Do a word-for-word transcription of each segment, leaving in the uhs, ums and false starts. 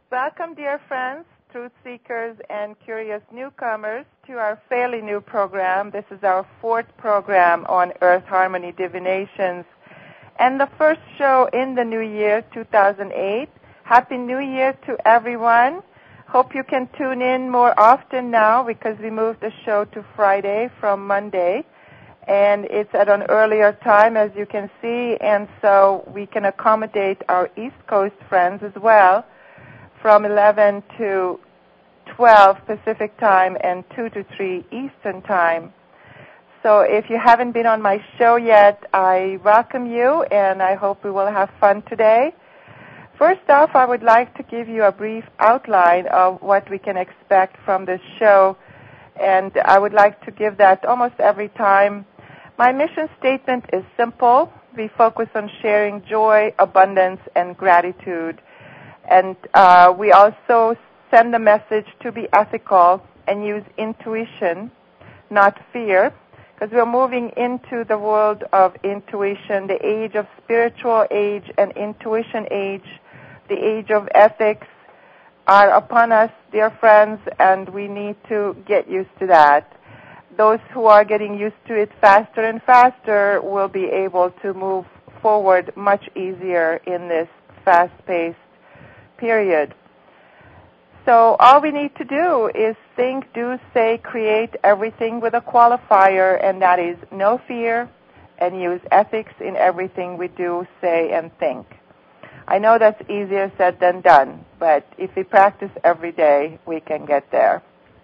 Welcome, dear friends, truth seekers, and curious newcomers to our fairly new program. This is our fourth program on Earth Harmony Divinations and the first show in the new year, two thousand eight. Happy New Year to everyone. Hope you can tune in more often now because we moved the show to Friday from Monday. And it's at an earlier time, as you can see, and so we can accommodate our East Coast friends as well from eleven to twelve Pacific time and two to three Eastern time. So if you haven't been on my show yet, I welcome you, and I hope we will have fun today. First off, I would like to give you a brief outline of what we can expect from this show, and I would like to give that almost every time. My mission statement is simple. We focus on sharing joy, abundance, and gratitude. And uh, we also send the message to be ethical and use intuition, not fear, because we're moving into the world of intuition, the age of spiritual age and intuition age, the age of ethics are upon us, dear friends, and we need to get used to that. Those who are getting used to it faster and faster will be able to move forward much easier in this fast-paced period. So all we need to do is think, do, say, create everything with a qualifier, and that is no fear, and use ethics in everything we do, say, and think. I know that's easier said than done, but if we practice every day, we can get there.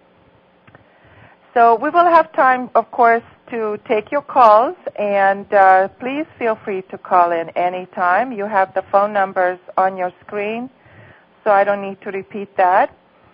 So we will have time, of course, to take your calls, and uh, please feel free to call in anytime. You have the phone numbers on your screen, so I don't need to repeat that.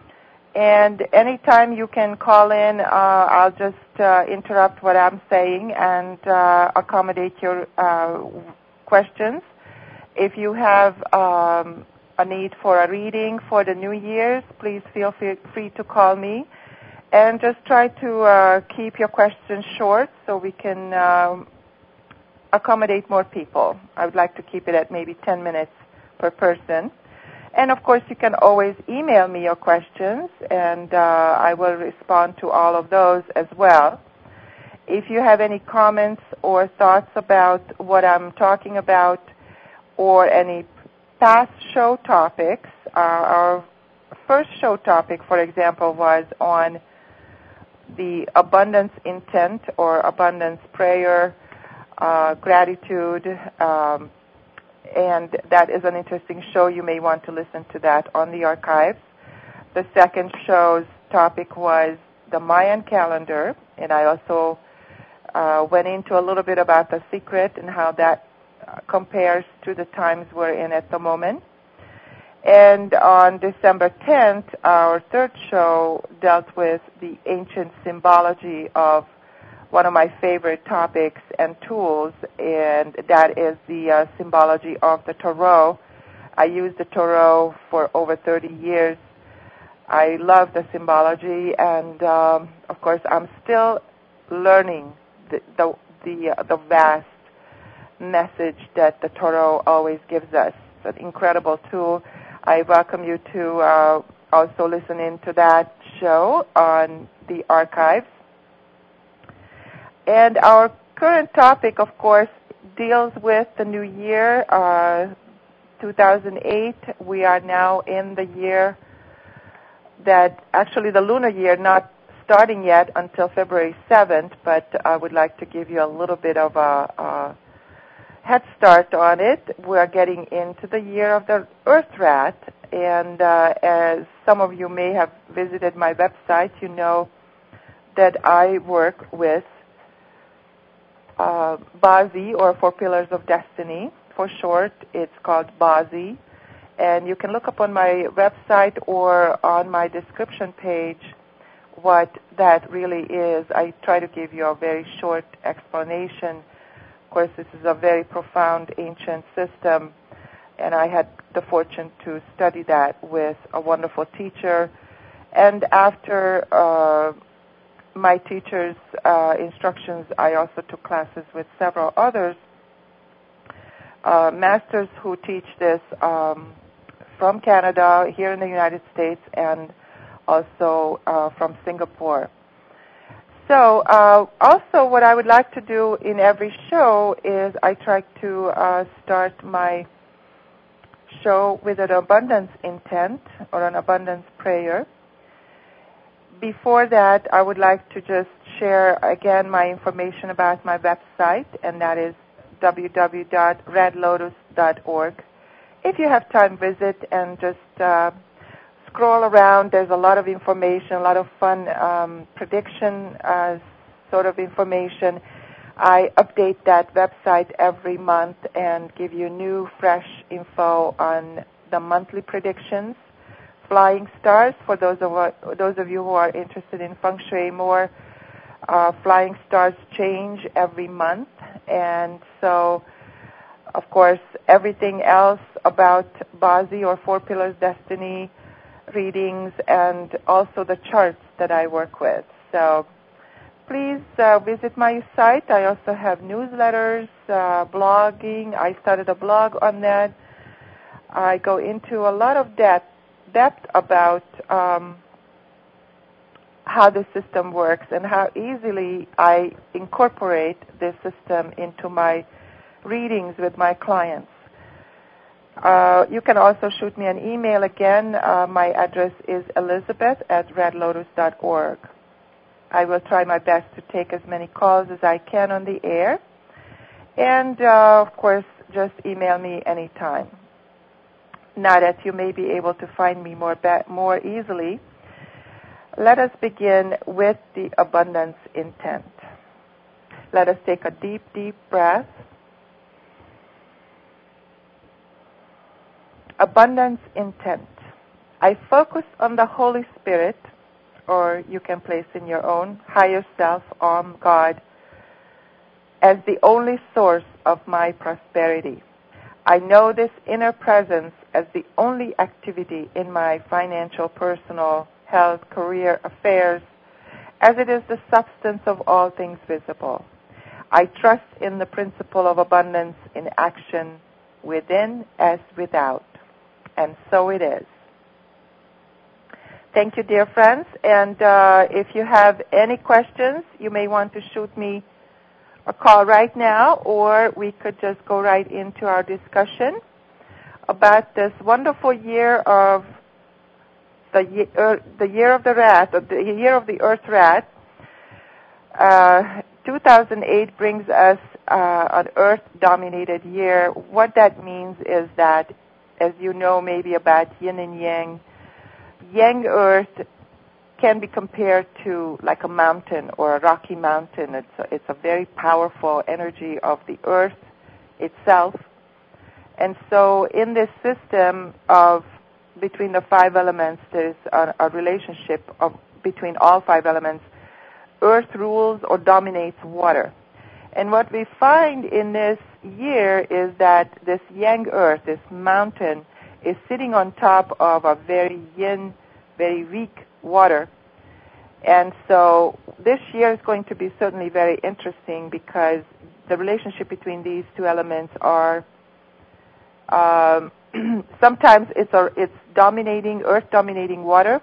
And anytime you can call in, uh, I'll just uh, interrupt what I'm saying and uh, accommodate your uh, questions. If you have um, a need for a reading for the New Year's, please feel free to call me. And just try to uh, keep your questions short so we can um, accommodate more people. I would like to keep it at maybe ten minutes per person. And, of course, you can always email me your questions, and uh, I will respond to all of those as well. If you have any comments or thoughts about what I'm talking about or any past show topics, uh, our first show topic, for example, was on the abundance intent or abundance prayer, uh, gratitude, um, and that is an interesting show. You may want to listen to that on the archives. The second show's topic was the Mayan calendar, and I also uh, went into a little bit about the secret and how that uh, compares to the times we're in at the moment. And on December tenth, our third show dealt with the ancient symbology of one of my favorite topics and tools, and that is the uh, symbology of the Tarot. I used the Tarot for over thirty years. I love the symbology, and um, of course, I'm still learning the the the, uh, the vast message that the Tarot always gives us. It's an incredible tool. I welcome you to uh, also listen in to that show on the archives. And our current topic, of course, deals with the new year, uh, two thousand eight. We are now in the year that, actually the lunar year, not starting yet until February seventh, but I would like to give you a little bit of a, a head start on it. We are getting into the year of the Earth Rat, and uh, as some of you may have visited my website, you know that I work with uh, Bazi, or Four Pillars of Destiny. For short, it's called Bazi, and you can look up on my website or on my description page what that really is. I try to give you a very short explanation. Of course, this is a very profound ancient system, and I had the fortune to study that with a wonderful teacher. And after uh, my teacher's uh, instructions, I also took classes with several others, uh, masters who teach this um, from Canada, here in the United States, and also uh, from Singapore. So uh, also what I would like to do in every show is I try to uh, start my show with an abundance intent or an abundance prayer. Before that, I would like to just share again my information about my website, and that is w w w dot red lotus dot org. If you have time, visit and just uh, scroll around. There's a lot of information, a lot of fun um, prediction uh, sort of information. I update that website every month and give you new, fresh info on the monthly predictions. Flying stars, for those of uh, those of you who are interested in feng shui more, uh, flying stars change every month, and so, of course, everything else about Bazi or Four Pillars Destiny readings, and also the charts that I work with. So please uh, visit my site. I also have newsletters, uh, blogging. I started a blog on that. I go into a lot of depth, depth about um, how the system works and how easily I incorporate this system into my readings with my clients. Uh, you can also shoot me an email again. Uh, my address is elizabeth at red lotus dot org. I will try my best to take as many calls as I can on the air. And, uh, of course, just email me anytime. Now that you may be able to find me more, ba- more easily, let us begin with the abundance intent. Let us take a deep, deep breath. Abundance intent. I focus on the Holy Spirit, or you can place in your own higher self, Om God, as the only source of my prosperity. I know this inner presence as the only activity in my financial, personal, health, career, affairs, as it is the substance of all things visible. I trust in the principle of abundance in action within as without. And so it is. Thank you, dear friends. And uh, if you have any questions, you may want to shoot me a call right now, or we could just go right into our discussion about this wonderful year of the year, the year of the rat, or the year of the Earth rat. Uh, two thousand eight brings us uh, an Earth-dominated year. What that means is that, as you know maybe about yin and yang, yang Earth can be compared to like a mountain or a rocky mountain. It's a, it's a very powerful energy of the Earth itself. And so in this system of between the five elements, there's a, a relationship of between all five elements. Earth rules or dominates water. And what we find in this year is that this yang Earth, this mountain, is sitting on top of a very yin, very weak water. And so this year is going to be certainly very interesting because the relationship between these two elements are um, sometimes it's a, it's dominating, Earth dominating water,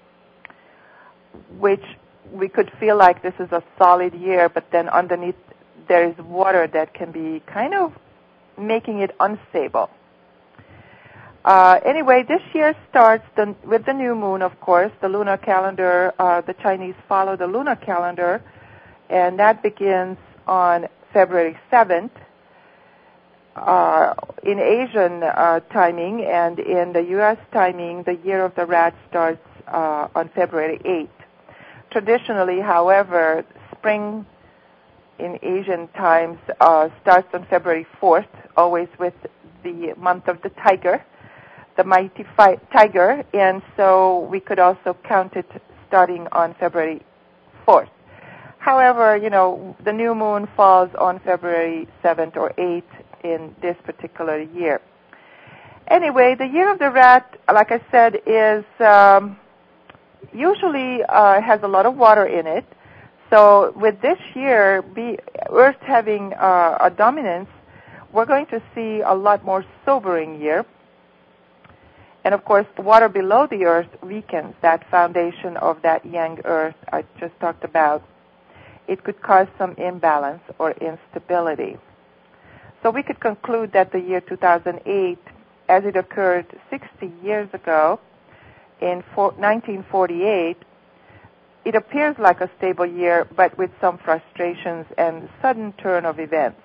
which we could feel like this is a solid year, but then underneath there is water that can be kind of making it unstable. Uh, anyway, this year starts the, with the new moon, of course. The lunar calendar, uh, the Chinese follow the lunar calendar, and that begins on February seventh. Uh, in Asian uh, timing and in the U S timing, the year of the rat starts uh, on February eighth. Traditionally, however, spring in Asian times uh, starts on February fourth, always with the month of the tiger, the mighty fi- tiger, and so we could also count it starting on February fourth. However, you know, the new moon falls on February seventh or eighth in this particular year. Anyway, the year of the rat, like I said, is um, usually uh, has a lot of water in it. So with this year, be, Earth having uh, a dominance, we're going to see a lot more sobering year. And, of course, the water below the earth weakens that foundation of that yang earth I just talked about. It could cause some imbalance or instability. So we could conclude that the year two thousand eight, as it occurred sixty years ago, in nineteen forty-eight, it appears like a stable year, but with some frustrations and sudden turn of events.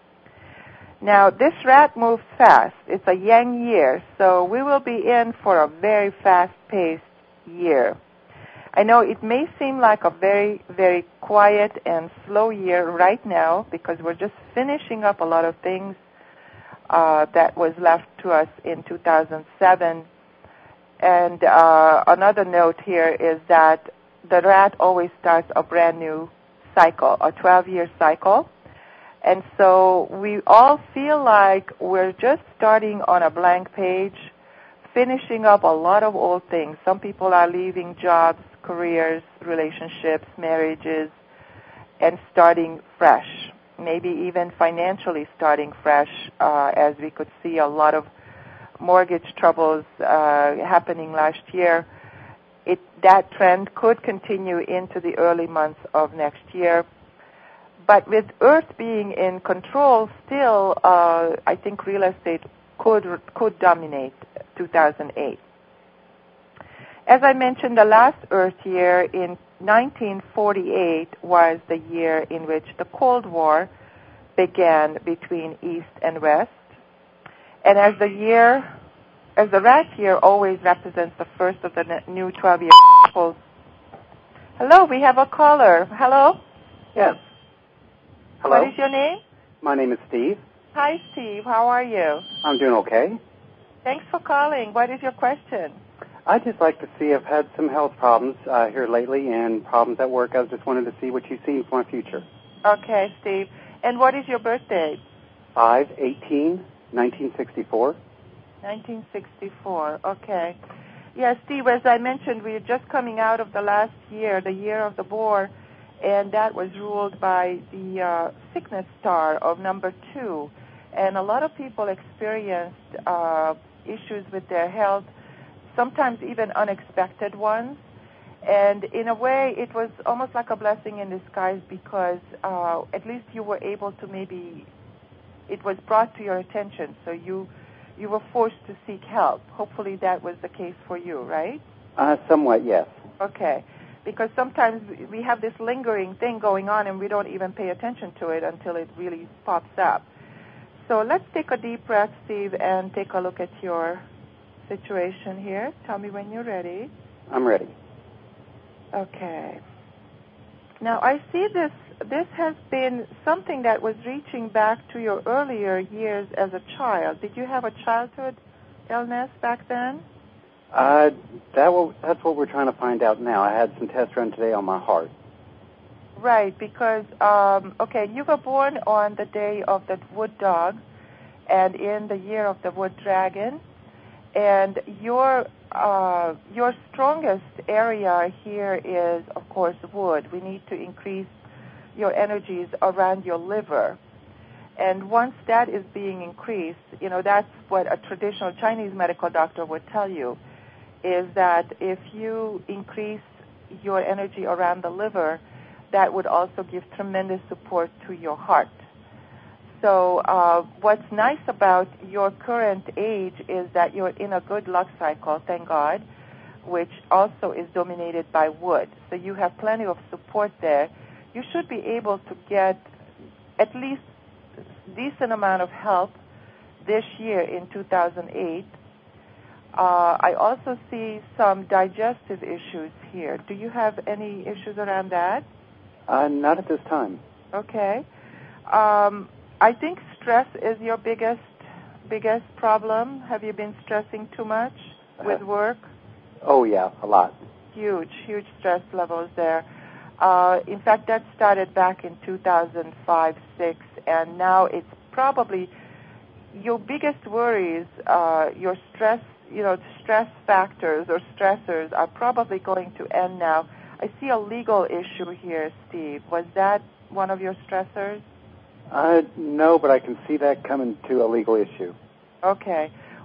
Now, this rat moves fast. It's a yang year, so we will be in for a very fast-paced year. I know it may seem like a very, very quiet and slow year right now because we're just finishing up a lot of things uh, that was left to us in two thousand seven. And uh, another note here is that the rat always starts a brand new cycle, a twelve-year cycle. And so we all feel like we're just starting on a blank page, finishing up a lot of old things. Some people are leaving jobs, careers, relationships, marriages, and starting fresh, maybe even financially starting fresh, uh, as we could see a lot of mortgage troubles uh, happening last year. It, that trend could continue into the early months of next year. But with Earth being in control still, uh, I think real estate could could dominate two thousand eight. As I mentioned, the last Earth year in nineteen forty-eight was the year in which the Cold War began between East and West. And as the year, as the rat year always represents the first of the new twelve-year cycles. Hello, we have a caller. Hello? Yes. Hello? What is your name? My name is Steve. Hi, Steve. How are you? I'm doing okay. Thanks for calling. What is your question? I'd just like to see, I've had some health problems uh, here lately and problems at work. I was just wanted to see what you see for my future. Okay, Steve. And what is your birth date? five eighteen nineteen sixty-four. nineteen sixty-four. Okay. Yeah, Steve, as I mentioned, we are just coming out of the last year, the year of the boar, and that was ruled by the uh, sickness star of number two. And a lot of people experienced uh, issues with their health, sometimes even unexpected ones. And in a way, it was almost like a blessing in disguise because uh, at least you were able to maybe, it was brought to your attention, so you you were forced to seek help. Hopefully that was the case for you, right? Uh, somewhat, yes. Okay. Because sometimes we have this lingering thing going on and we don't even pay attention to it until it really pops up. So let's take a deep breath, Steve, and take a look at your situation here. Tell me when you're ready. I'm ready. Okay. Now, I see this, this has been something that was reaching back to your earlier years as a child. Did you have a childhood illness back then? Uh, that will, that's what we're trying to find out now. I had some tests run today on my heart. Right, because, um, okay, you were born on the day of the wood dog and in the year of the wood dragon. And your uh, your strongest area here is, of course, wood. We need to increase your energies around your liver. And once that is being increased, you know, that's what a traditional Chinese medical doctor would tell you, is that if you increase your energy around the liver, that would also give tremendous support to your heart. So uh, what's nice about your current age is that you're in a good luck cycle, thank God, which also is dominated by wood. So you have plenty of support there. You should be able to get at least a decent amount of help this year in two thousand eight. Uh, I also see some digestive issues here. Do you have any issues around that? Uh, not at this time. Okay. Um, I think stress is your biggest biggest problem. Have you been stressing too much with Uh, work? Oh, yeah, a lot. Huge, huge stress levels there. Uh, in fact, that started back in two thousand five, six, and now it's probably your biggest worries, uh, your stress, you know, stress factors or stressors are probably going to end now. I see a legal issue here, Steve. Was that one of your stressors? Uh, no, but I can see that coming to a legal issue. Okay.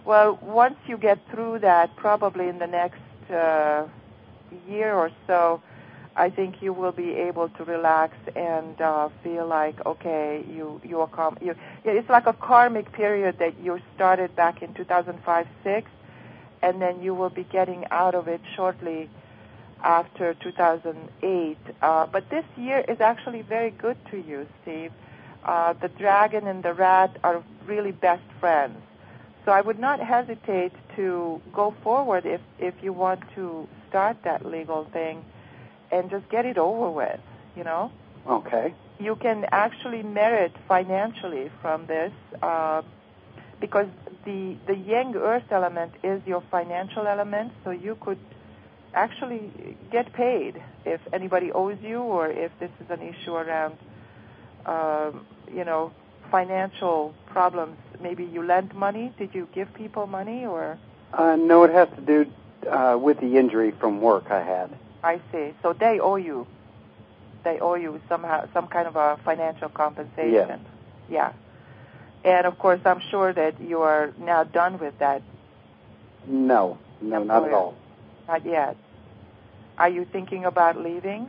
Well, once you get through that, probably in the next uh, year or so, I think you will be able to relax and uh, feel like, okay, you you are calm. You, it's like a karmic period that you started back in two thousand five, six, and then you will be getting out of it shortly after two thousand eight. Uh, but this year is actually very good to you, Steve. Uh, the dragon and the rat are really best friends. So I would not hesitate to go forward if, if you want to start that legal thing and just get it over with, you know? Okay. You can actually merit financially from this uh, because the, the yang earth element is your financial element, so you could actually get paid if anybody owes you or if this is an issue around, um, you know, financial problems. Maybe you lent money. Did you give people money or? Uh, no, it has to do uh, with the injury from work I had. I see. So they owe you. They owe you somehow some kind of a financial compensation. Yes. Yeah. And of course, I'm sure that you are now done with that. No, no, not at all. Not yet. Are you thinking about leaving?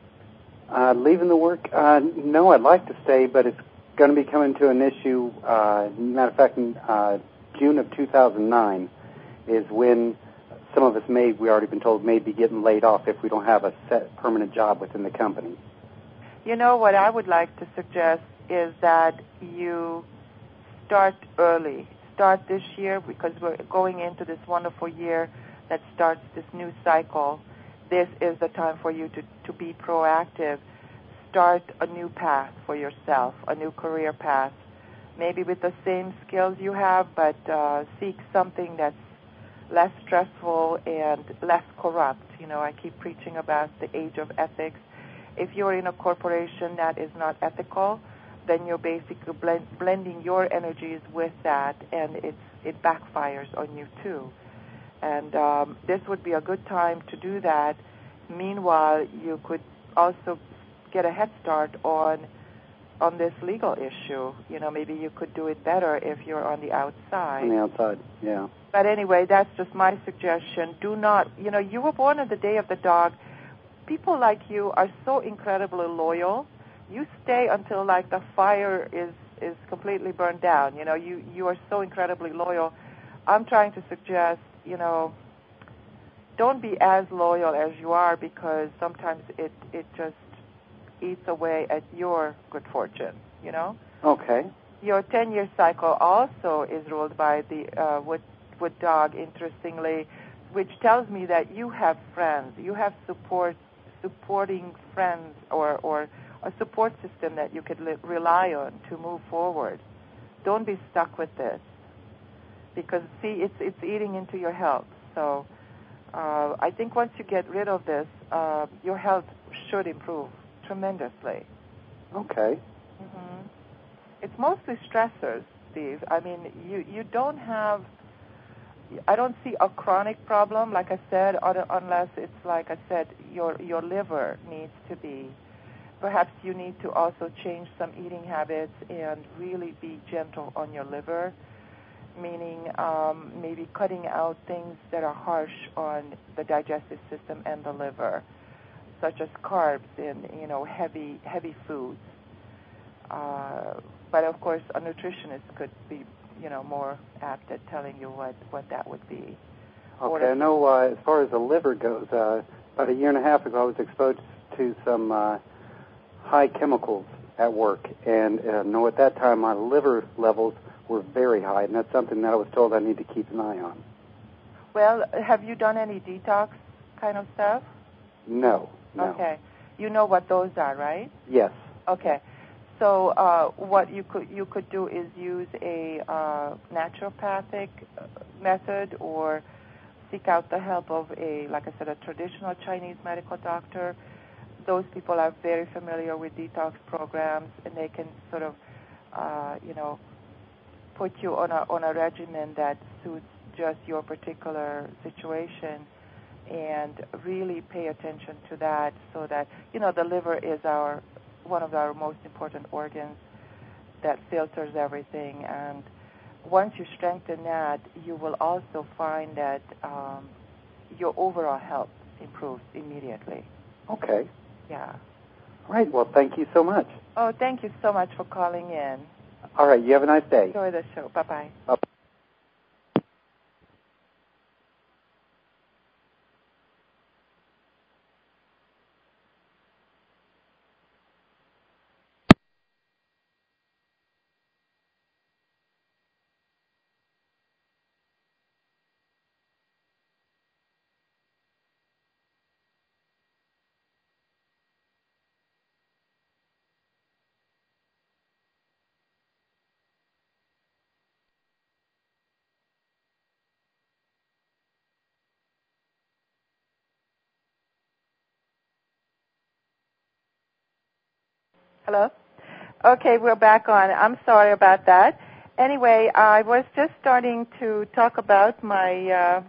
Uh, leaving the work? Uh, no, I'd like to stay, but it's going to be coming to an issue. Uh, matter of fact, in uh, June of two thousand nine is when some of us may, we already been told, may be getting laid off if we don't have a set permanent job within the company. You know, what I would like to suggest is that you start early. Start this year because we're going into this wonderful year that starts this new cycle. This is the time for you to, to be proactive. Start a new path for yourself, a new career path, maybe with the same skills you have, but uh, seek something that's less stressful and less corrupt. You know, I keep preaching about the age of ethics. If you're in a corporation that is not ethical, then you're basically blend, blending your energies with that, and it's, it backfires on you too. And um, this would be a good time to do that. Meanwhile, you could also get a head start on on this legal issue. You know, maybe you could do it better if you're on the outside. On the outside, yeah. But anyway, that's just my suggestion. Do not, you know, you were born on the day of the dog. People like you are so incredibly loyal. You stay until, like, the fire is, is completely burned down. You know, you, you are so incredibly loyal. I'm trying to suggest, you know, don't be as loyal as you are because sometimes it, it just eats away at your good fortune, you know? Okay. Your ten-year cycle also is ruled by the uh, wood, wood dog, interestingly, which tells me that you have friends. You have support, supporting friends or, or a support system that you could li- rely on to move forward. Don't be stuck with this because, see, it's, it's eating into your health. So uh, I think once you get rid of this, uh, your health should improve tremendously. Okay. Mm-hmm. It's mostly stressors, Steve. I mean, you, you don't have, I don't see a chronic problem, like I said, unless it's, like I said, your your liver needs to be, perhaps you need to also change some eating habits and really be gentle on your liver, meaning um, maybe cutting out things that are harsh on the digestive system and the liver, such as carbs and, you know, heavy heavy foods. Uh, but of course, a nutritionist could be, you know, more apt at telling you what, what that would be. Okay, I know uh, as far as the liver goes, uh, about a year and a half ago, I was exposed to some uh, high chemicals at work, and uh, know at that time my liver levels were very high, and that's something that I was told I need to keep an eye on. Well, have you done any detox kind of stuff? No, no. Okay. You know what those are, right? Yes. Okay. So uh, what you could you could do is use a uh, naturopathic method or seek out the help of a, like I said, a traditional Chinese medical doctor. Those people are very familiar with detox programs, and they can sort of, uh, you know, put you on a on a regimen that suits just your particular situation, and really pay attention to that, so that, you know, the liver is our one of our most important organs that filters everything, and once you strengthen that, you will also find that um, your overall health improves immediately. Okay. Yeah. All right. Well, thank you so much. Oh, thank you so much for calling in. All right. You have a nice day. Enjoy the show. Bye-bye. Bye. Hello? Okay, we're back on. I'm sorry about that. Anyway, I was just starting to talk about my uh,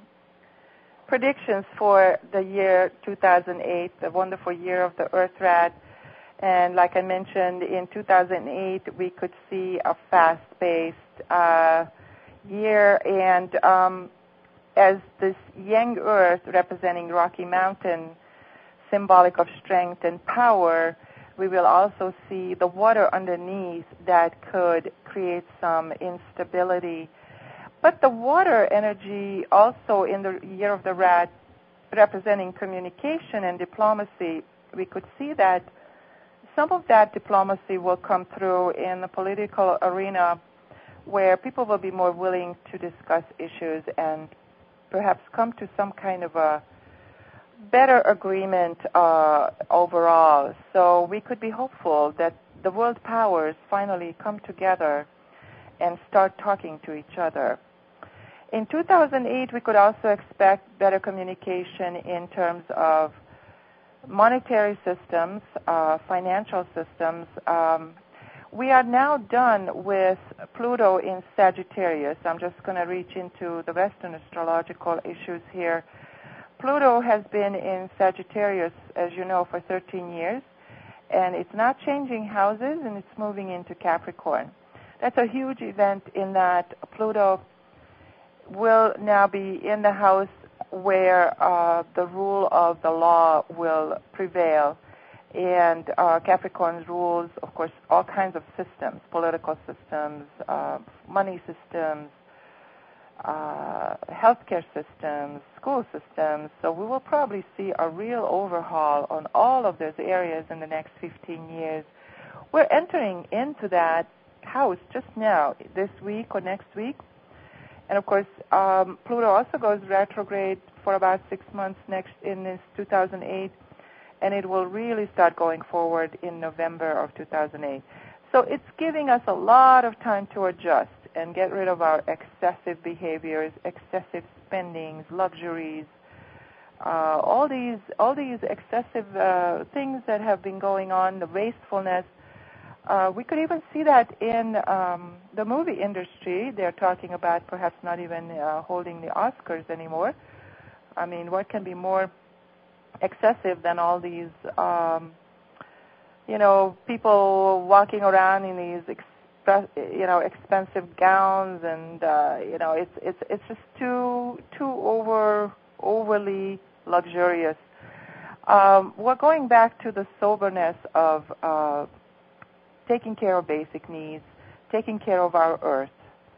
predictions for the year two thousand eight, the wonderful year of the Earth Rat. And like I mentioned, in two thousand eight, we could see a fast-paced uh, year. And um, as this Yang Earth, representing Rocky Mountain, symbolic of strength and power, we will also see the water underneath that could create some instability. But the water energy also in the year of the rat, representing communication and diplomacy, we could see that some of that diplomacy will come through in the political arena where people will be more willing to discuss issues and perhaps come to some kind of a better agreement uh, overall. So we could be hopeful that the world powers finally come together and start talking to each other. In two thousand eight, we could also expect better communication in terms of monetary systems, uh, financial systems. Um, we are now done with Pluto in Sagittarius. I'm just going to reach into the Western astrological issues here. Pluto has been in Sagittarius, as you know, for thirteen years, and it's not changing houses, and it's moving into Capricorn. That's a huge event in that Pluto will now be in the house where uh, the rule of the law will prevail. And uh, Capricorn's rules, of course, all kinds of systems, political systems, uh, money systems, uh, healthcare systems, school systems. So we will probably see a real overhaul on all of those areas in the next fifteen years. We're entering into that house just now, this week or next week. And of course, um, Pluto also goes retrograde for about six months next in this two thousand eight, and it will really start going forward in November of two thousand eight. So it's giving us a lot of time to adjust and get rid of our excessive behaviors, excessive spendings, luxuries, uh, all these all these excessive uh, things that have been going on, the wastefulness. Uh, we could even see that in um, the movie industry. They're talking about perhaps not even uh, holding the Oscars anymore. I mean, what can be more excessive than all these, um, you know, people walking around in these, exp- you know, expensive gowns, and uh, you know, it's it's it's just too too over overly luxurious. Um, we're going back to the soberness of Uh, taking care of basic needs, taking care of our earth.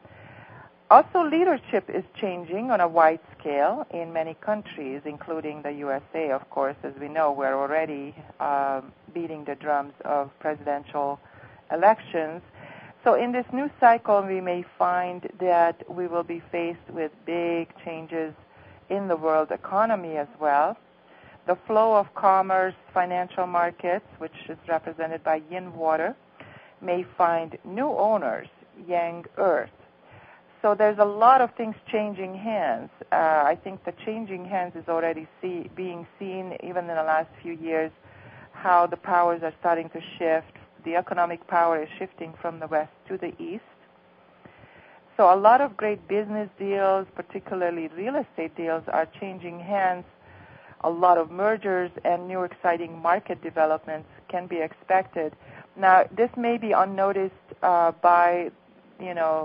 Also, leadership is changing on a wide scale in many countries, including the U S A, of course. As we know, we're already uh, beating the drums of presidential elections. So in this new cycle, we may find that we will be faced with big changes in the world economy as well. The flow of commerce, financial markets, which is represented by yin water, may find new owners, Yang Earth. So there's a lot of things changing hands. Uh, I think the changing hands is already see, being seen even in the last few years, how the powers are starting to shift. The economic power is shifting from the west to the east. So a lot of great business deals, particularly real estate deals, are changing hands. A lot of mergers and new exciting market developments can be expected. Now, this may be unnoticed uh, by, you know,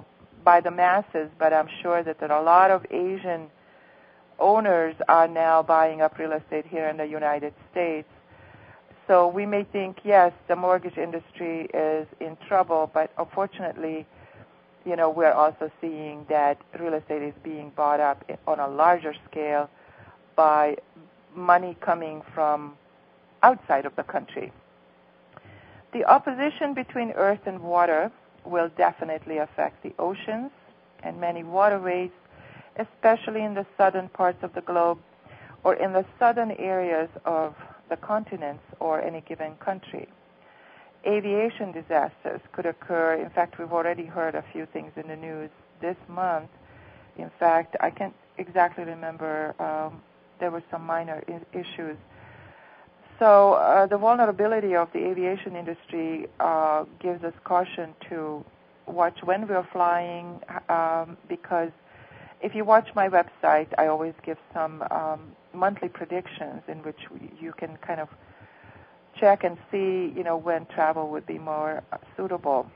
by the masses, but I'm sure that there are a lot of Asian owners are now buying up real estate here in the United States. So we may think, yes, the mortgage industry is in trouble, but unfortunately, you know, we're also seeing that real estate is being bought up on a larger scale by money coming from outside of the country. The opposition between earth and water will definitely affect the oceans and many waterways, especially in the southern parts of the globe or in the southern areas of the continents or any given country. Aviation disasters could occur. In fact, we've already heard a few things in the news this month. In fact, I can't exactly remember. Um, there were some minor I- issues. So uh, the vulnerability of the aviation industry uh, gives us caution to watch when we're flying, um, because if you watch my website, I always give some um, monthly predictions in which you can kind of check and see, you know, when travel would be more uh, suitable.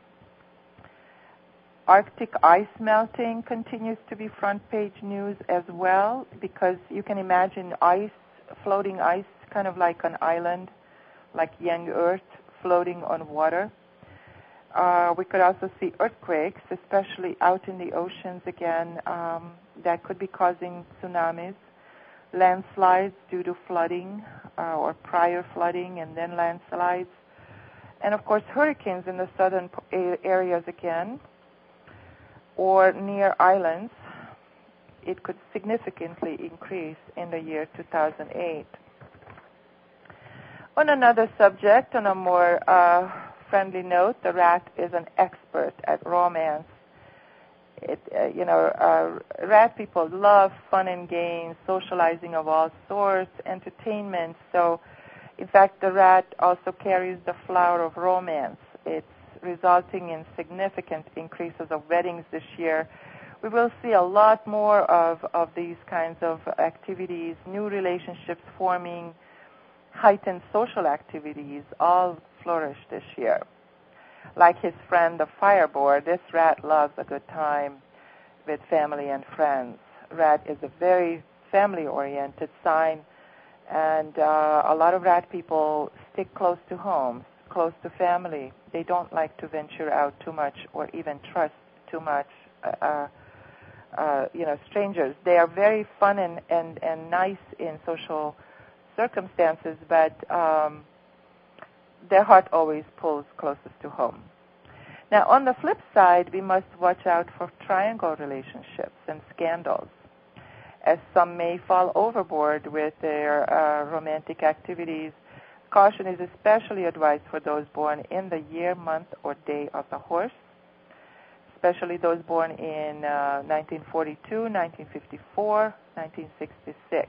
Arctic ice melting continues to be front page news as well, because you can imagine ice, floating ice, kind of like an island, like young Earth floating on water. Uh, we could also see earthquakes, especially out in the oceans again, um, that could be causing tsunamis, landslides due to flooding uh, or prior flooding and then landslides, and of course hurricanes in the southern areas again, or near islands. It could significantly increase in the year two thousand eight. On another subject, on a more uh, friendly note, the rat is an expert at romance. It, uh, you know, uh, rat people love fun and games, socializing of all sorts, entertainment. So, in fact, the rat also carries the flower of romance. It's resulting in significant increases of weddings this year. We will see a lot more of, of these kinds of activities, new relationships forming, heightened social activities, all flourish this year. Like his friend the fireboard, this rat loves a good time with family and friends. Rat is a very family-oriented sign, and uh, a lot of rat people stick close to home, close to family. They don't like to venture out too much or even trust too much, uh, uh, you know, strangers. They are very fun and, and, and nice in social circumstances, but um, their heart always pulls closest to home. Now, on the flip side, we must watch out for triangle relationships and scandals, as some may fall overboard with their uh, romantic activities. Caution is especially advised for those born in the year, month, or day of the horse, especially those born in uh, nineteen forty-two, nineteen fifty-four, nineteen sixty-six.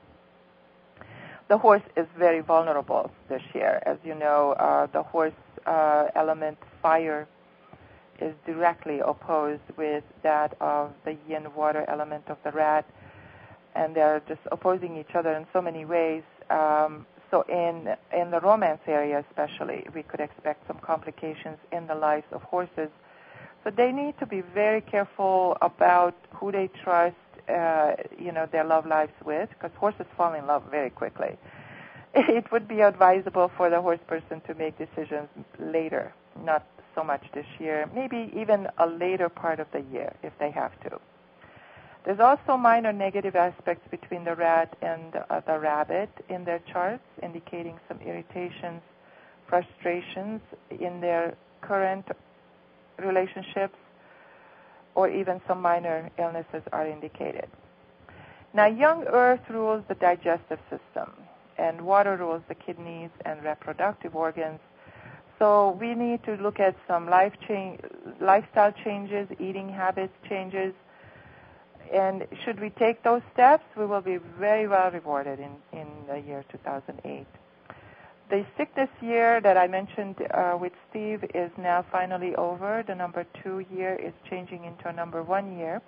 The horse is very vulnerable this year. As you know, uh, the horse uh, element, fire, is directly opposed with that of the yin water element of the rat, and they're just opposing each other in so many ways. Um, so in in the romance area especially, we could expect some complications in the lives of horses. So they need to be very careful about who they trust, uh, you know, their love lives with, because horses fall in love very quickly. It would be advisable for the horse person to make decisions later, not so much this year, maybe even a later part of the year if they have to. There's also minor negative aspects between the rat and uh, the rabbit in their charts, indicating some irritations, frustrations in their current relationships, or even some minor illnesses are indicated. Now, young Earth rules the digestive system, and water rules the kidneys and reproductive organs. So we need to look at some life change, lifestyle changes, eating habits changes, and should we take those steps, we will be very well rewarded in, in the year two thousand eight. The sickness year that I mentioned uh, with Steve is now finally over. The number two year is changing into a number one year.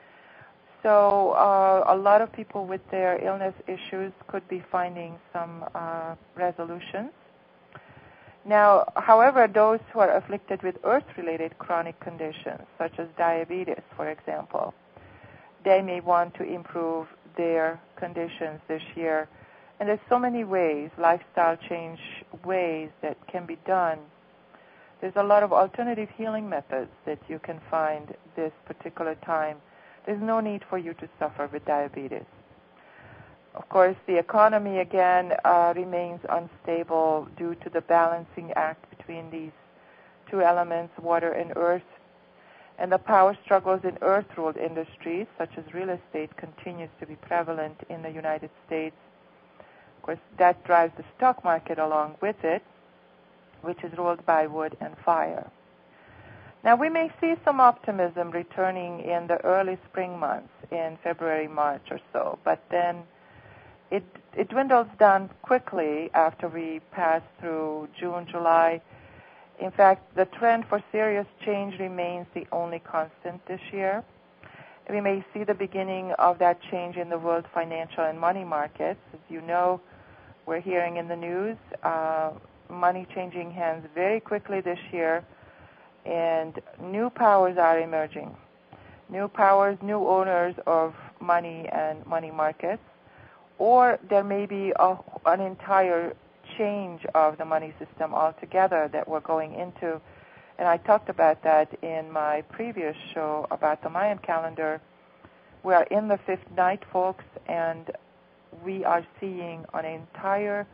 So uh, a lot of people with their illness issues could be finding some uh, resolutions. Now, however, those who are afflicted with earth-related chronic conditions, such as diabetes, for example, they may want to improve their conditions this year. And there's so many ways, lifestyle change ways that can be done. There's a lot of alternative healing methods that you can find this particular time. There's no need for you to suffer with diabetes. Of course, the economy, again, uh, remains unstable due to the balancing act between these two elements, water and earth. And the power struggles in earth-ruled industries, such as real estate, continues to be prevalent in the United States. Of course, that drives the stock market along with it, which is ruled by wood and fire. Now, we may see some optimism returning in the early spring months, in February, March or so, but then it, it dwindles down quickly after we pass through June, July. In fact, the trend for serious change remains the only constant this year. We may see the beginning of that change in the world financial and money markets. As you know, we're hearing in the news, uh, money changing hands very quickly this year, and new powers are emerging. New powers, new owners of money and money markets, or there may be a, an entire change of the money system altogether that we're going into. And I talked about that in my previous show about the Mayan calendar. We are in the fifth night, folks, and we are seeing an entire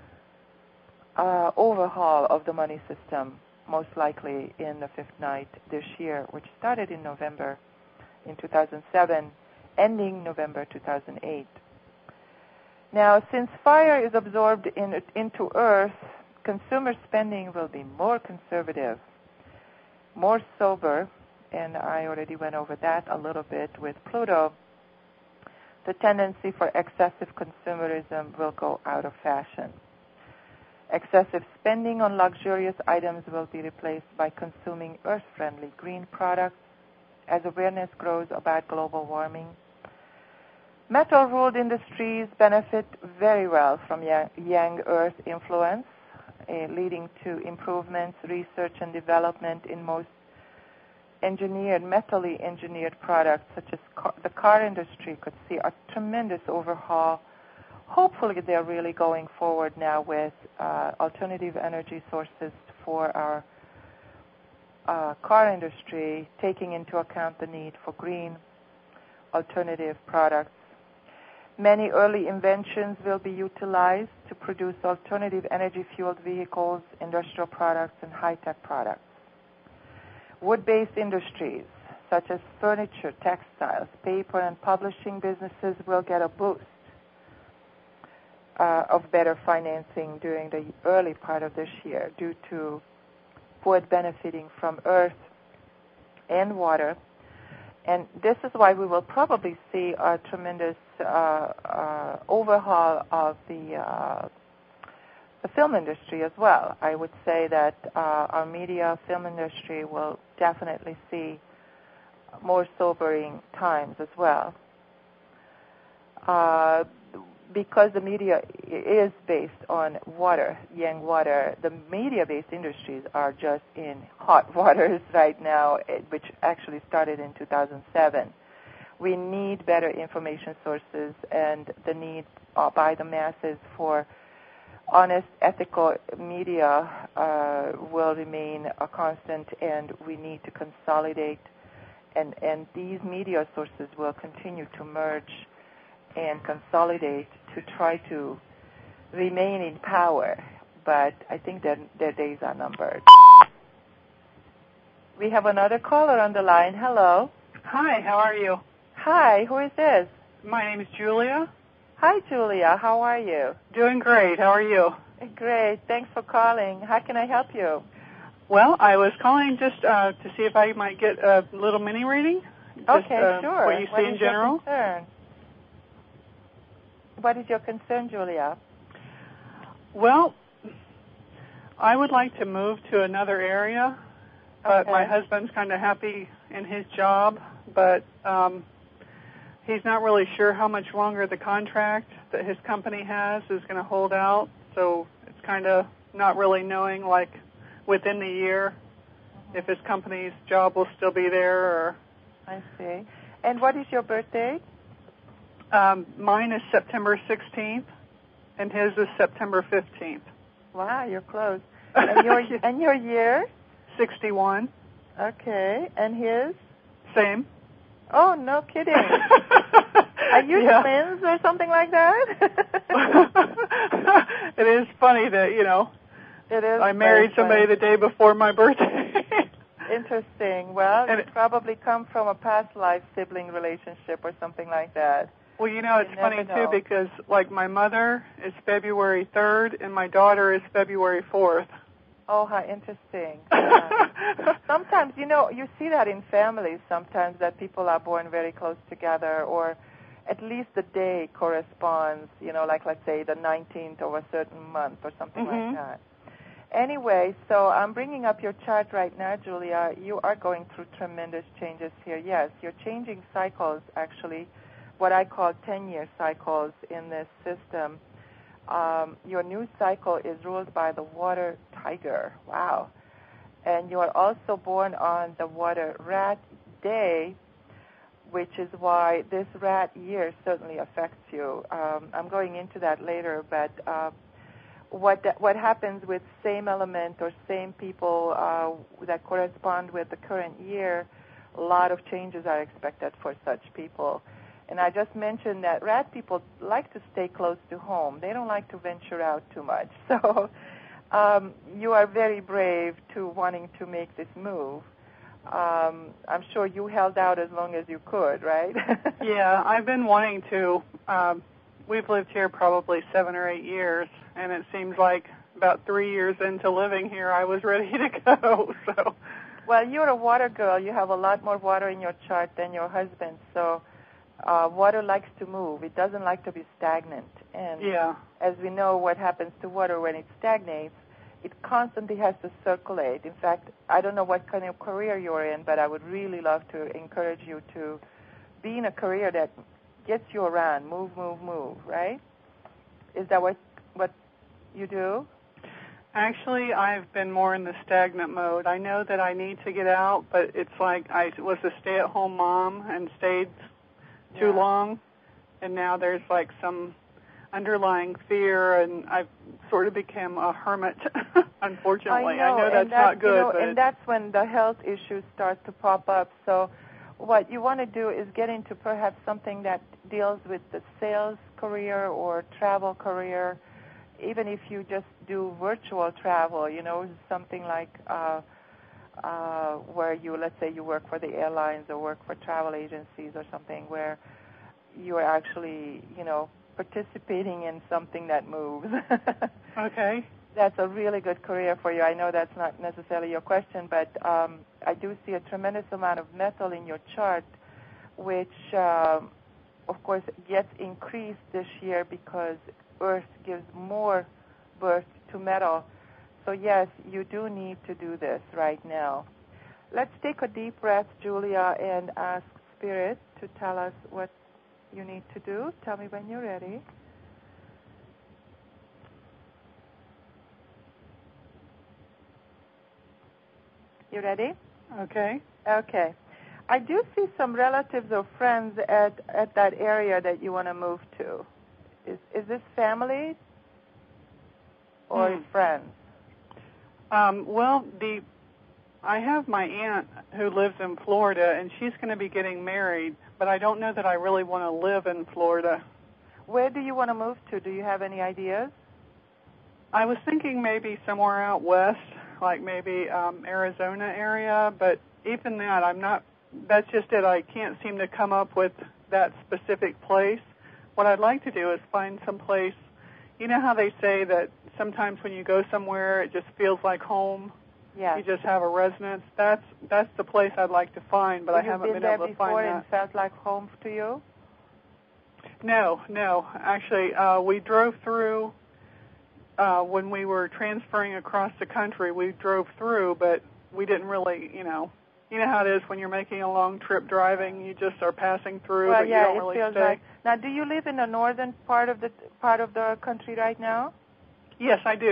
uh, overhaul of the money system, most likely in the fifth night this year, which started in November in two thousand seven, ending November two thousand eight. Now, since fire is absorbed in, into earth, consumer spending will be more conservative, more sober, and I already went over that a little bit with Pluto. The tendency for excessive consumerism will go out of fashion. Excessive spending on luxurious items will be replaced by consuming earth-friendly green products as awareness grows about global warming. Metal-ruled industries benefit very well from yang earth influence, uh, leading to improvements, research and development in most engineered, metally engineered products, such as car, the car industry could see a tremendous overhaul. Hopefully they're really going forward now with uh, alternative energy sources for our uh, car industry, taking into account the need for green alternative products. Many early inventions will be utilized to produce alternative energy-fueled vehicles, industrial products, and high-tech products. Wood-based industries, such as furniture, textiles, paper, and publishing businesses will get a boost uh, of better financing during the early part of this year due to wood benefiting from earth and water. And this is why we will probably see a tremendous uh, uh, overhaul of the uh, the film industry as well. I would say that uh, our media film industry will definitely see more sobering times as well. Uh, because the media is based on water, yang water, the media-based industries are just in hot waters right now, which actually started in two thousand seven. We need better information sources, and the need uh, by the masses for honest, ethical media uh, will remain a constant, and we need to consolidate, and, and these media sources will continue to merge and consolidate to try to remain in power, but I think that their days are numbered. We have another caller on the line. Hello. Hi, how are you? Hi, who is this? My name is Julia. Hi, Julia. How are you? Doing great. How are you? Great. Thanks for calling. How can I help you? Well, I was calling just uh, to see if I might get a little mini reading. Just, okay, uh, sure. What you see what in is general. Your concern? What is your concern, Julia? Well, I would like to move to another area, but okay. my husband's kind of happy in his job, but um, he's not really sure how much longer the contract that his company has is going to hold out, so it's kind of not really knowing, like, within the year mm-hmm. if his company's job will still be there. Or I see. And what is your birth date? Um, mine is September sixteenth, and his is September fifteenth. Wow, you're close. And your and your year? sixty-one. Okay. And his? Same. Oh, no kidding. Are you yeah. twins or something like that? It is funny that, you know, it is I married somebody the day before my birthday. Interesting. Well, and you probably come from a past life sibling relationship or something like that. Well, you know, it's you funny, know. too, because, like, my mother is February third, and my daughter is February fourth. Oh, how interesting. Uh, sometimes, you know, you see that in families sometimes, that people are born very close together, or at least the day corresponds, you know, like, let's say, the nineteenth of a certain month or something mm-hmm. like that. Anyway, so I'm bringing up your chart right now, Julia. You are going through tremendous changes here. Yes, you're changing cycles, actually, what I call ten-year cycles in this system. Um, your new cycle is ruled by the water tiger. Wow. And you are also born on the water rat day, which is why this rat year certainly affects you. Um, I'm going into that later, but uh, what that, what happens with same element or same people uh, that correspond with the current year, a lot of changes are expected for such people. And I just mentioned that rat people like to stay close to home. They don't like to venture out too much. So um, you are very brave to wanting to make this move. Um, I'm sure you held out as long as you could, right? Yeah, I've been wanting to. Um, we've lived here probably seven or eight years, and it seems like about three years into living here, I was ready to go. So, well, you're a water girl. You have a lot more water in your chart than your husband, so uh, water likes to move. It doesn't like to be stagnant. And yeah. as we know, what happens to water when it stagnates, it constantly has to circulate. In fact, I don't know what kind of career you're in, but I would really love to encourage you to be in a career that gets you around, move, move, move, right? Is that what what you do? Actually, I've been more in the stagnant mode. I know that I need to get out, but it's like I was a stay-at-home mom and stayed too Yeah. long, and now there's like some underlying fear, and I've sort of become a hermit, unfortunately. I know, I know that's, and that's not good. You know, but and that's when the health issues start to pop up. So what you want to do is get into perhaps something that deals with the sales career or travel career, even if you just do virtual travel, you know, something like uh, uh, where you, let's say you work for the airlines or work for travel agencies or something where you are actually, you know, participating in something that moves. Okay. That's a really good career for you. I know that's not necessarily your question, but um, I do see a tremendous amount of metal in your chart, which, um, of course, gets increased this year because Earth gives more birth to metal. So, yes, you do need to do this right now. Let's take a deep breath, Julia, and ask Spirit to tell us what you need to do. Tell me when you're ready. You ready? Okay. Okay. I do see some relatives or friends at, at that area that you want to move to. Is is this family or Hmm. friends? Um, well, the I have my aunt who lives in Florida, and she's going to be getting married, but I don't know that I really want to live in Florida. Where do you want to move to? Do you have any ideas? I was thinking maybe somewhere out west, like maybe um, Arizona area, but even that, I'm not, that's just it. I can't seem to come up with that specific place. What I'd like to do is find some place, you know how they say that sometimes when you go somewhere, it just feels like home? Yes. You just have a residence. That's that's the place I'd like to find, but Have I haven't you been, been able there to find before that. and felt like home to you? No, no. Actually, uh, we drove through uh, when we were transferring across the country. We drove through, but we didn't really, you know. You know how it is when you're making a long trip driving. You just are passing through, Well, but yeah, you don't it really feels stay. like. Now, do you live in the northern part of the part of the country right now? Yes, I do.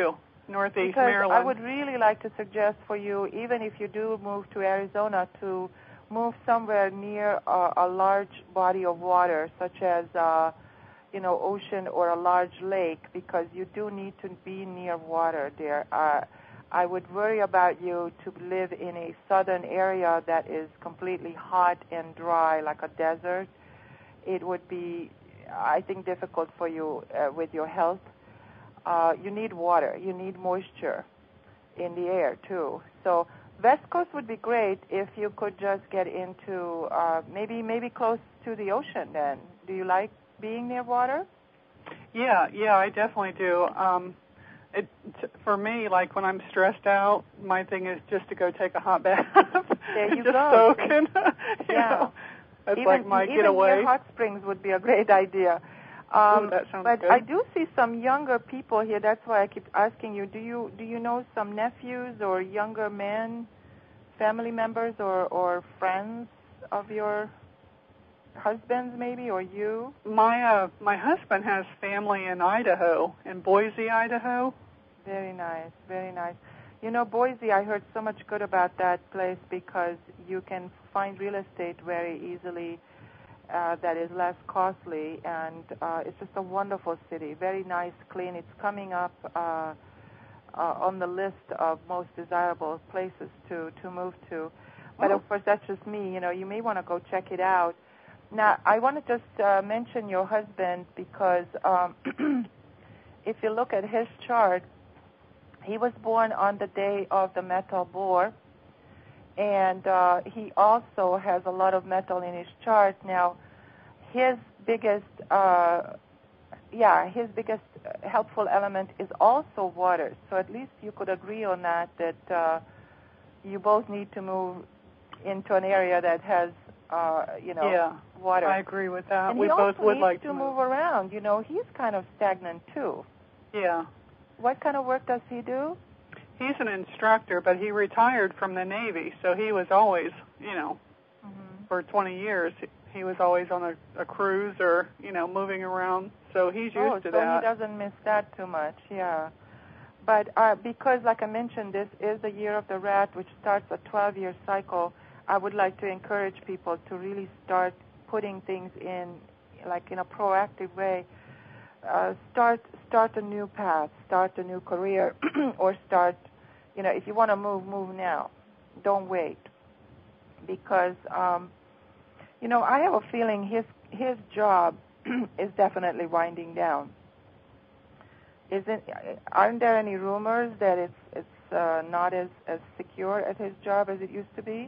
Northeast because Maryland. I would really like to suggest for you, even if you do move to Arizona, to move somewhere near a, a large body of water, such as, uh, you know, ocean or a large lake, because you do need to be near water there. Uh, I would worry about you to live in a southern area that is completely hot and dry, like a desert. It would be, I think, difficult for you uh, with your health. Uh, you need water. You need moisture in the air, too. So West Coast would be great if you could just get into uh, maybe maybe close to the ocean then. Do you like being near water? Yeah, yeah, I definitely do. Um, it, t- for me, like when I'm stressed out, my thing is just to go take a hot bath. There you just go. soak in, you yeah. know. That's even, like my even getaway. Even near hot springs would be a great idea. Um, Ooh, that sounds but good. I do see some younger people here. That's why I keep asking you. Do you do you know some nephews or younger men, family members, or or friends of your husband's maybe, or you? My uh, my husband has family in Idaho, in Boise, Idaho. Very nice, very nice. You know, Boise, I heard so much good about that place because you can find real estate very easily uh, that is less costly, and uh, it's just a wonderful city, very nice, clean. It's coming up uh, uh, on the list of most desirable places to, to move to. But Oh. of course, that's just me. You know, you may want to go check it out. Now, I want to just uh, mention your husband because um, if you look at his chart, he was born on the day of the metal boar, and uh, he also has a lot of metal in his chart. Now, his biggest, uh, yeah, his biggest helpful element is also water. So at least you could agree on that, that uh, you both need to move into an area that has, uh, you know, yeah, water. I agree with that. And we he both also would needs like to to move around. You know, he's kind of stagnant too. Yeah. What kind of work does he do? He's an instructor, but he retired from the Navy, so he was always, you know, Mm-hmm. for twenty years, he was always on a, a cruise or, you know, moving around, so he's used oh, to so that. he doesn't miss that too much, yeah. But uh, because, like I mentioned, this is the year of the rat, which starts a twelve-year cycle, I would like to encourage people to really start putting things in, like in a proactive way. Uh, start start a new path, start a new career, or start, you know, if you want to move, move now. Don't wait. Because, um, you know, I have a feeling his his job is definitely winding down. Isn't? Aren't there any rumors that it's it's uh, not as, as secure at his job as it used to be?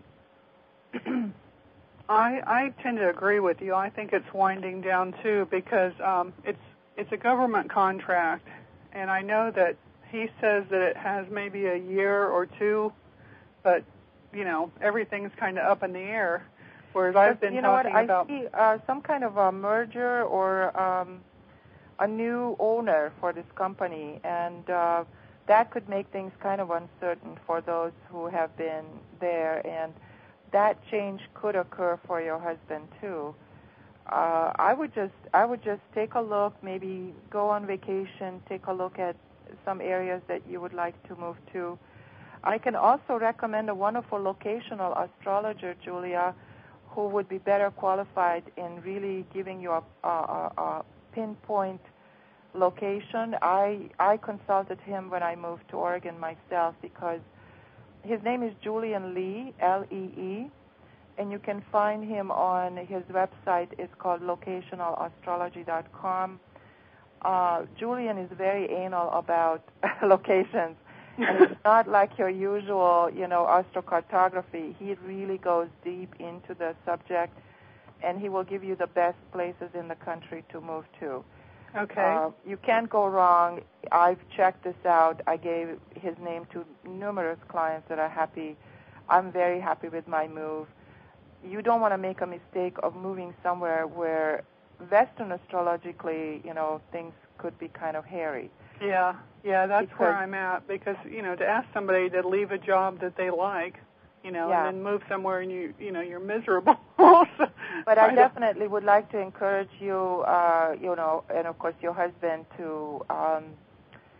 I I tend to agree with you. I think it's winding down too because um, it's it's a government contract, and I know that he says that it has maybe a year or two, but you know everything's kind of up in the air. Whereas I've been you know talking what? I about see uh, some kind of a merger or um, a new owner for this company, and uh, that could make things kind of uncertain for those who have been there, and that change could occur for your husband too. Uh, I would just I would just take a look, maybe go on vacation, take a look at some areas that you would like to move to. I can also recommend a wonderful locational astrologer, Julia, who would be better qualified in really giving you a, a, a pinpoint location. I I consulted him when I moved to Oregon myself because his name is Julian Lee, L E E, and you can find him on his website. It's called locational astrology dot com. Uh, Julian is very anal about locations, and it's not like your usual, you know, astrocartography. He really goes deep into the subject, and he will give you the best places in the country to move to. okay. Uh, you can't go wrong. I've checked this out. I gave his name to numerous clients that are happy. I'm very happy with my move. You don't want to make a mistake of moving somewhere where Western astrologically, you know, things could be kind of hairy. Yeah, yeah, that's because, where I'm at because, you know, to ask somebody to leave a job that they like, you know, yeah. and then move somewhere and you, you know, you're miserable. so, but I, I definitely would like to encourage you, uh, you know, and of course your husband to um,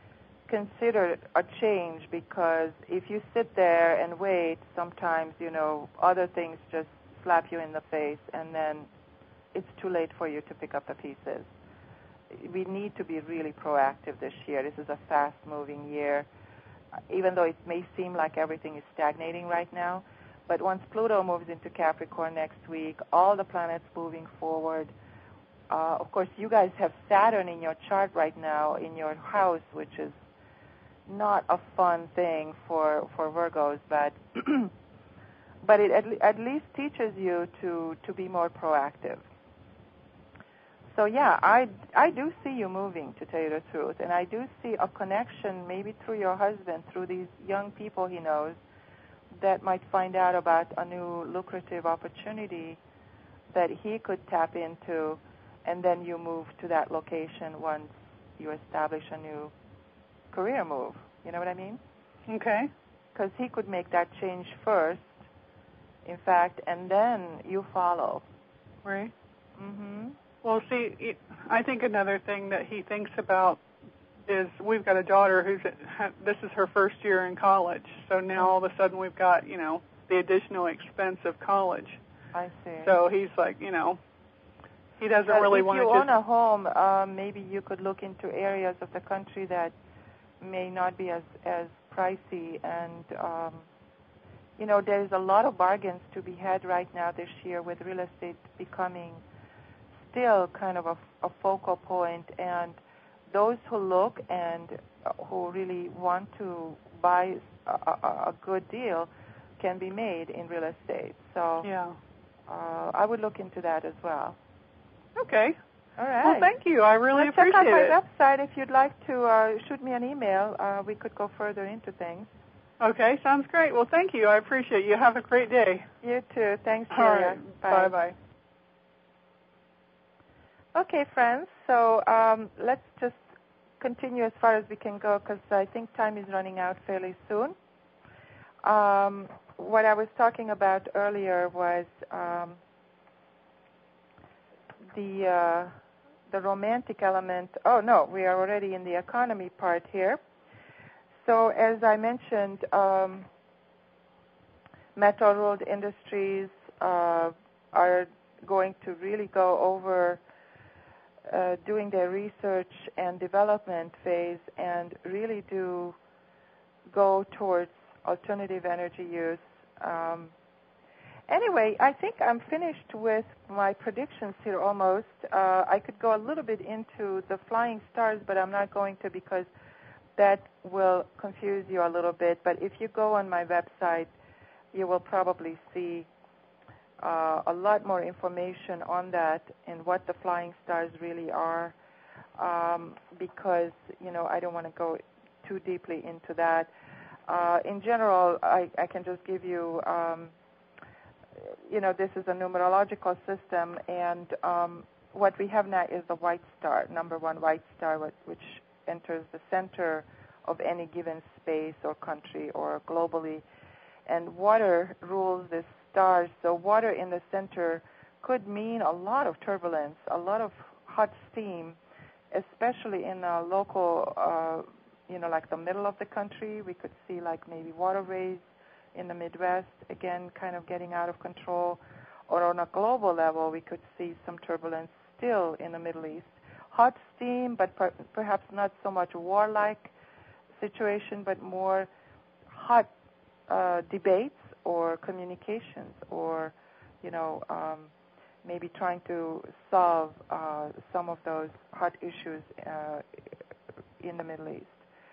consider a change, because if you sit there and wait, sometimes, you know, other things just slap you in the face, and then it's too late for you to pick up the pieces. We need to be really proactive this year. This is a fast-moving year, even though it may seem like everything is stagnating right now. But once Pluto moves into Capricorn next week, all the planets moving forward. Uh, of course, you guys have Saturn in your chart right now in your house, which is not a fun thing for, for Virgos, but but it at, le- at least teaches you to, to be more proactive. So, yeah, I, I do see you moving, to tell you the truth, and I do see a connection maybe through your husband, through these young people he knows, that might find out about a new lucrative opportunity that he could tap into, and then you move to that location once you establish a new career move. You know what I mean? Okay. Because he could make that change first, in fact, and then you follow. Right. Mm-hmm. Well, see, it, I think another thing that he thinks about is we've got a daughter who's at, this is her first year in college, so now all of a sudden we've got, you know, the additional expense of college. I see. So he's like, you know, he doesn't but really want to just... just... If you own a home, uh, maybe you could look into areas of the country that may not be as, as pricey, and, um, you know, there's a lot of bargains to be had right now this year with real estate becoming still kind of a, a focal point, and those who look and who really want to buy a, a, a good deal can be made in real estate. So yeah. uh, I would look into that as well. Okay. All right. Well, thank you. I really well, appreciate check out my it. website if you'd like to uh, shoot me an email. Uh, we could go further into things. Okay, sounds great. Well, thank you. I appreciate you. Have a great day. You too. Thanks, All Julia. right. Bye. Bye-bye. Okay, friends. So um, let's just continue as far as we can go, because I think time is running out fairly soon. Um, what I was talking about earlier was um, the uh, the romantic element. Oh, no, we are already in the economy part here. So as I mentioned, um, Metal World Industries uh, are going to really go over uh, doing their research and development phase and really do go towards alternative energy use. Um, anyway, I think I'm finished with my predictions here almost. Uh, I could go a little bit into the flying stars, but I'm not going to, because that will confuse you a little bit. But if you go on my website, you will probably see uh, a lot more information on that and what the flying stars really are, um, because, you know, I don't want to go too deeply into that. Uh, in general, I, I can just give you, um, you know, this is a numerological system, and um, what we have now is the white star, number one white star, which enters the center of any given space or country or globally. And water rules this star, so water in the center could mean a lot of turbulence, a lot of hot steam, especially in a local, uh, you know, like the middle of the country. We could see like maybe waterways in the Midwest, again, kind of getting out of control. Or on a global level, we could see some turbulence still in the Middle East. Hot steam, but per- perhaps not so much warlike situation, but more hot uh, debates or communications, or, you know, um, maybe trying to solve uh, some of those hot issues uh, in the Middle East.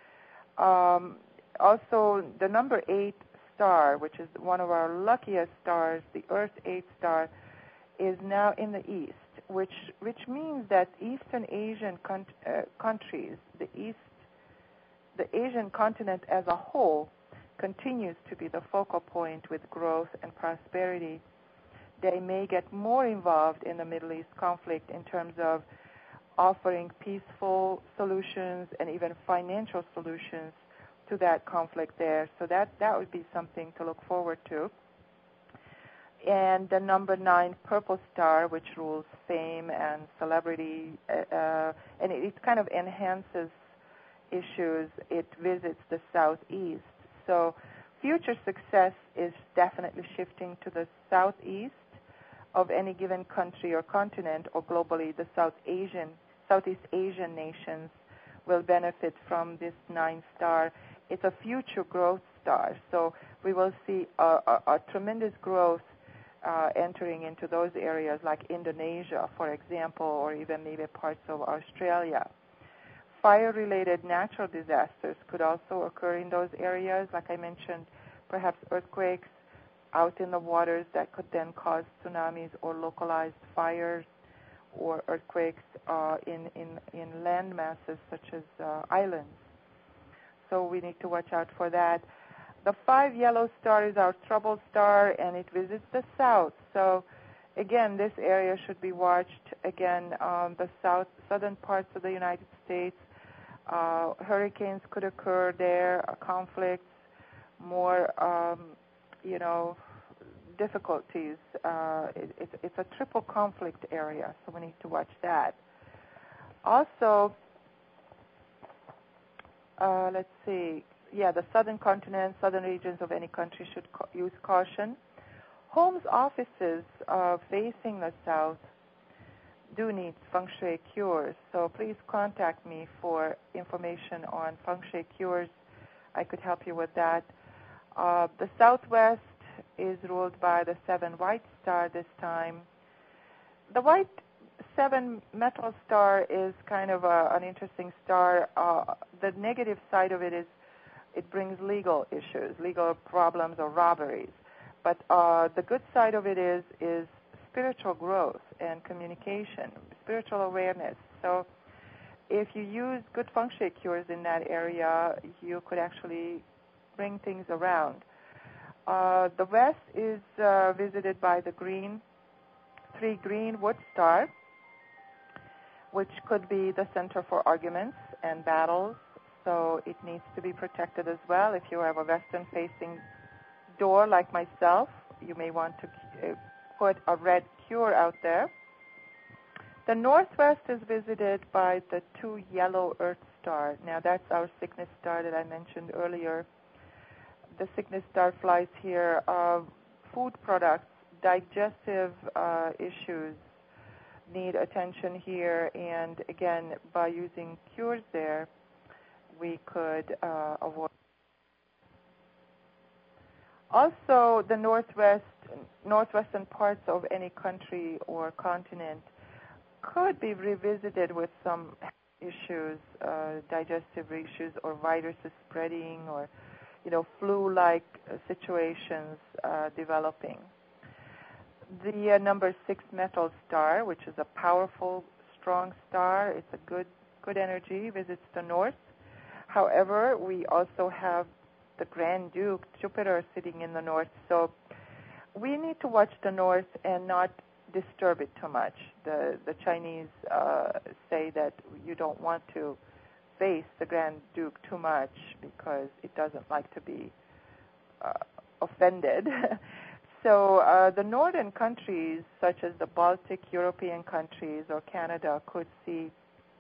Um, also, the number eight star, which is one of our luckiest stars, the Earth eight star, is now in the east, which which means that Eastern Asian con- uh, countries, the east, the Asian continent as a whole, continues to be the focal point with growth and prosperity. They may get more involved in the Middle East conflict in terms of offering peaceful solutions and even financial solutions to that conflict there. So that, that would be something to look forward to. And the number nine purple star, which rules fame and celebrity, uh, and it, it kind of enhances issues, it visits the southeast. So future success is definitely shifting to the southeast of any given country or continent, or globally the South Asian, Southeast Asian nations will benefit from this nine star. It's a future growth star, so we will see a, a, a tremendous growth uh, entering into those areas like Indonesia, for example, or even maybe parts of Australia. Fire-related natural disasters could also occur in those areas, like I mentioned, perhaps earthquakes out in the waters that could then cause tsunamis or localized fires, or earthquakes uh, in, in, in land masses such as uh, islands. So we need to watch out for that. The five yellow star is our trouble star, and it visits the south. So again, this area should be watched. Again, um, the south, southern parts of the United States, uh, hurricanes could occur there, uh, conflicts, more, um, you know, difficulties. Uh, it, it, it's a triple conflict area, so we need to watch that. Also, uh, let's see, yeah, the southern continent, southern regions of any country should ca- use caution. Homes, offices uh, facing the south do need feng shui cures, so please contact me for information on feng shui cures. I could help you with that. Uh, the southwest is ruled by the seven white star this time. The white seven metal star is kind of a, an interesting star. Uh, the negative side of it is it brings legal issues, legal problems or robberies. But uh, the good side of it is is spiritual growth and communication, spiritual awareness. So if you use good feng shui cures in that area, you could actually bring things around. Uh, the west is uh, visited by the green, three green wood star, which could be the center for arguments and battles. So it needs to be protected as well. If you have a western-facing door like myself, you may want to uh, put a red cure out there. The northwest is visited by the two yellow earth star. Now that's our sickness star that I mentioned earlier. The sickness star flies here. Uh, food products, digestive uh, issues need attention here, and again, by using cures there, we could uh, avoid. Also, the northwest, northwestern parts of any country or continent could be revisited with some issues, uh, digestive issues, or viruses spreading, or you know, flu-like uh, situations uh, developing. The uh, number six metal star, which is a powerful, strong star, it's a good, good energy, visits the north. However, we also have the Grand Duke, Jupiter, sitting in the north. So we need to watch the north and not disturb it too much. The, the Chinese uh, say that you don't want to face the Grand Duke too much because it doesn't like to be uh, offended. So uh, the northern countries, such as the Baltic European countries or Canada, could see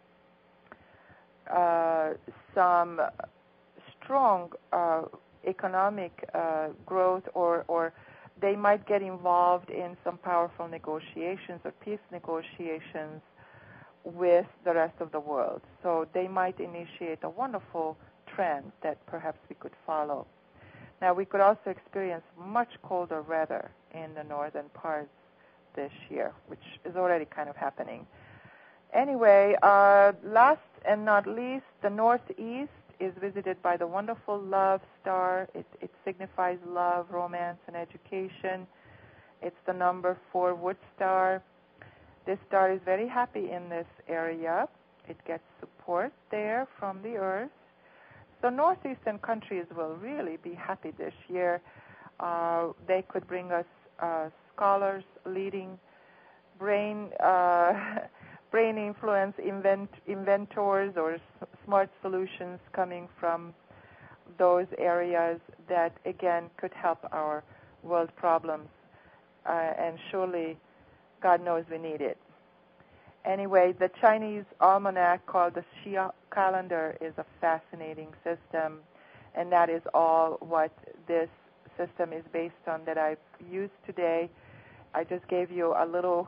uh, some strong uh, economic uh, growth, or, or they might get involved in some powerful negotiations or peace negotiations with the rest of the world. So they might initiate a wonderful trend that perhaps we could follow. Now, we could also experience much colder weather in the northern parts this year, which is already kind of happening. Anyway, uh, last and not least, the northeast is visited by the wonderful love star. It, it signifies love, romance, and education. It's the number four wood star. This star is very happy in this area. It gets support there from the earth. So northeastern countries will really be happy this year. Uh, they could bring us uh, scholars, leading brain uh, brain influence invent, inventors or s- smart solutions coming from those areas that, again, could help our world problems. Uh, and surely, God knows we need it. Anyway, the Chinese almanac called the Xia, calendar is a fascinating system, and that is all what this system is based on that I've used today. I just gave you a little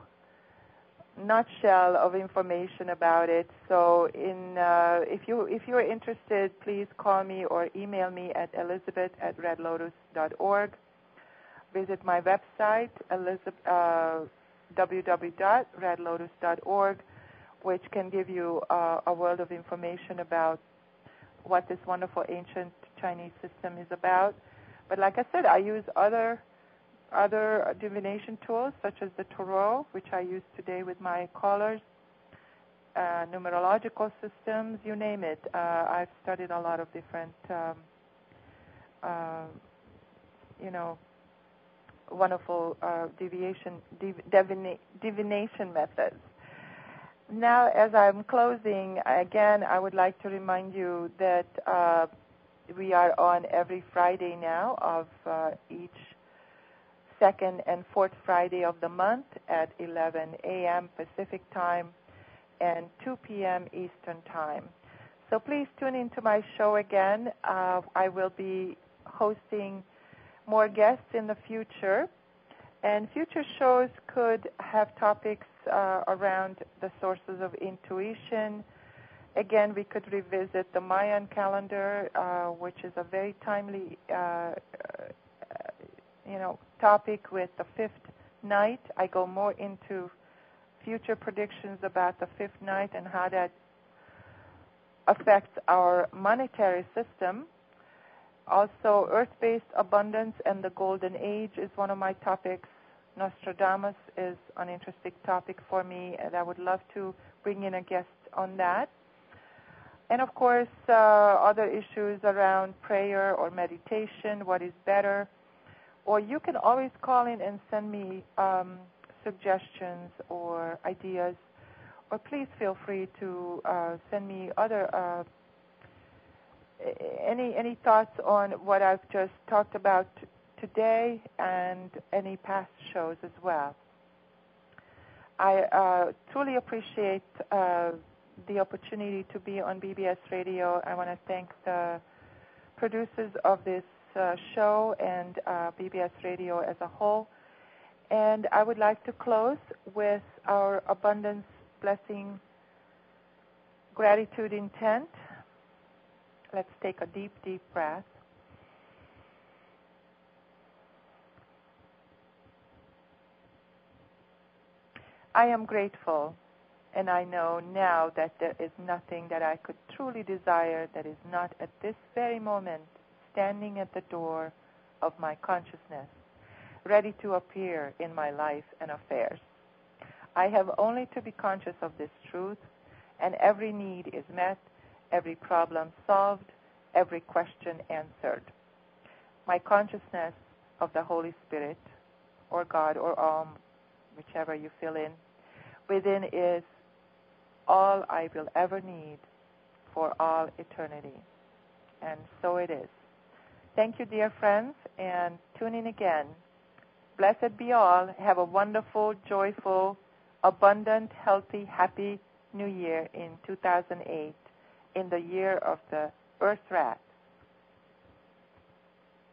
nutshell of information about it. So, in uh, if you if you are interested, please call me or email me at elizabeth at red lotus dot org. Visit my website, Elizabeth, uh, w w w dot red lotus dot org, which can give you uh, a world of information about what this wonderful ancient Chinese system is about. But like I said, I use other other divination tools such as the Tarot, which I use today with my callers, uh, numerological systems, you name it. Uh, I've studied a lot of different, um, uh, you know, wonderful uh, deviation, div- divina- divination methods. Now, as I'm closing, again, I would like to remind you that uh, we are on every Friday now of uh, each second and fourth Friday of the month at eleven a.m. Pacific Time and two p.m. Eastern Time. So please tune into my show again. Uh, I will be hosting more guests in the future, and future shows could have topics uh, around the sources of intuition. Again, we could revisit the Mayan calendar, uh, which is a very timely uh, you know, topic with the fifth night. I go more into future predictions about the fifth night and how that affects our monetary system. Also, earth-based abundance and the golden age is one of my topics. Nostradamus is an interesting topic for me, and I would love to bring in a guest on that. And of course, uh, other issues around prayer or meditation, what is better. Or you can always call in and send me um, suggestions or ideas. Or please feel free to uh, send me other uh, any any thoughts on what I've just talked about t- today and any past shows as well. I uh, truly appreciate uh, the opportunity to be on B B S Radio. I want to thank the producers of this Uh, show and uh, B B S Radio as a whole. And I would like to close with our abundance, blessing, gratitude intent. Let's take a deep, deep breath. I am grateful, and I know now that there is nothing that I could truly desire that is not at this very moment standing at the door of my consciousness, ready to appear in my life and affairs. I have only to be conscious of this truth, and every need is met, every problem solved, every question answered. My consciousness of the Holy Spirit, or God, or Om, whichever you fill in, within is all I will ever need for all eternity. And so it is. Thank you, dear friends, and tune in again. Blessed be all. Have a wonderful, joyful, abundant, healthy, happy New Year in two thousand eight, in the year of the Earth Rat.